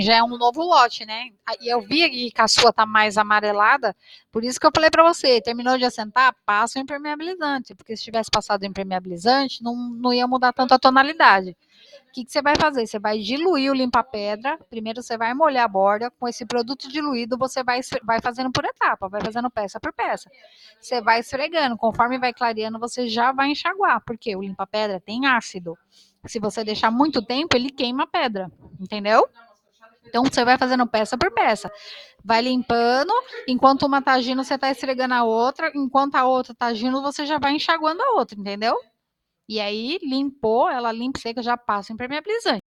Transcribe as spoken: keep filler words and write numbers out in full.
Já é um novo lote, né? E eu vi aqui que a sua tá mais amarelada, por isso que eu falei para você, terminou de assentar, passa o impermeabilizante, porque se tivesse passado o impermeabilizante, não, não ia mudar tanto a tonalidade. O que, que você vai fazer? Você vai diluir o limpa-pedra. Primeiro você vai molhar a borda. Com esse produto diluído, você vai, vai fazendo por etapa, vai fazendo peça por peça. Você vai esfregando. Conforme vai clareando, você já vai enxaguar, porque o limpa-pedra tem ácido. Se você deixar muito tempo, ele queima a pedra. Entendeu? Então você vai fazendo peça por peça. Vai limpando, enquanto uma tá agindo, você tá esfregando a outra, enquanto a outra tá agindo, você já vai enxaguando a outra, entendeu? E aí limpou, ela limpa seca, já passa o impermeabilizante.